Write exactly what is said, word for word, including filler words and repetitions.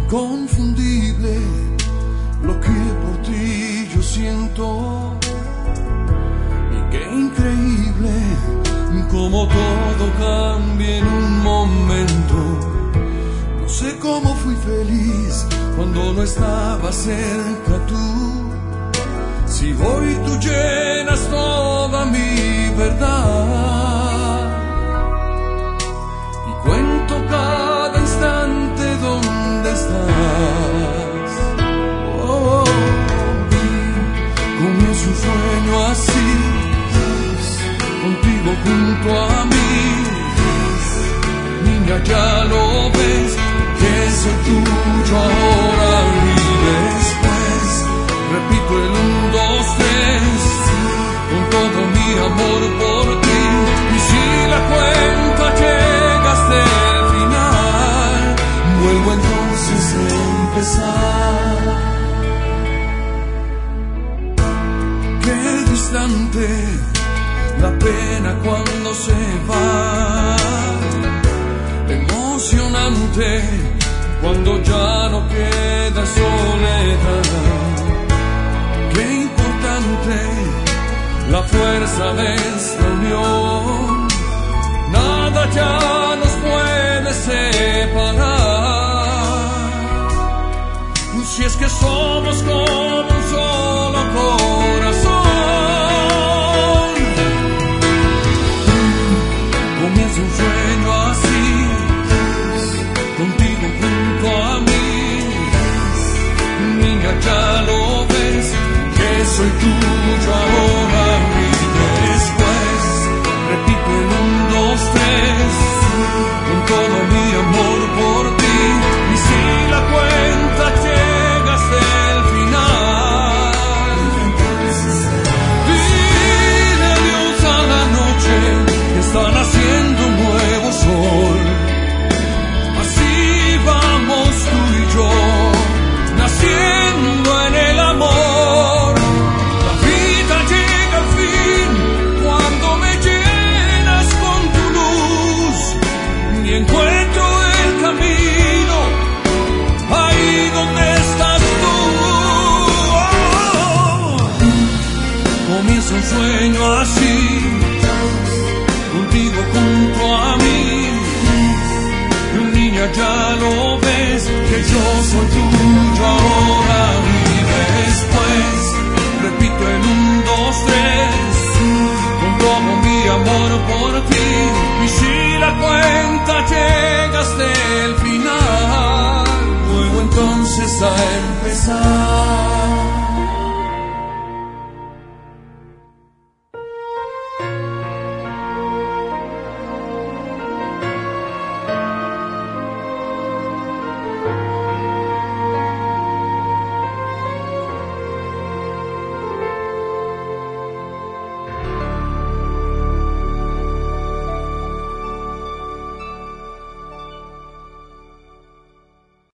inconfundible lo que por ti yo siento. Y qué increíble cómo todo cambia en un momento. No sé cómo fui feliz cuando no estaba cerca tú. Si hoy tú llenas toda mi verdad y cuento cada instante donde estás. Oh, comienzo un sueño así, contigo junto a mí. Niña, ya lo ves, que soy tuyo ahora y después. Repito el un, dos, tres, con todo mi amor por ti. Y si la cuenta llega hasta el final, vuelvo entonces a empezar. Qué distante la pena cuando se va, emocionante cuando ya no queda soledad. Qué importante la fuerza de esta unión, nada ya nos puede separar. Si es que somos como un solo corazón. Comienza un sueño así, contigo junto a mí. Niña, ya lo ves, que soy tuyo ahora y después. Repito el un, dos, tres, con todo mi amor por ti. Y si la cuenta llega hasta el final, dile adiós a la noche, que están haciendo un nuevo sol. Así vamos tú y yo, naciendo en el amor. La vida llega al fin cuando me llenas con tu luz y encuentro el camino ahí donde estás tú. Oh, comienza un sueño así, contigo junto a mí. Niña, ya lo ves, que yo soy tuyo ahora y después. Repito el un, dos, tres, con todo mi amor por ti. Y si la cuenta llega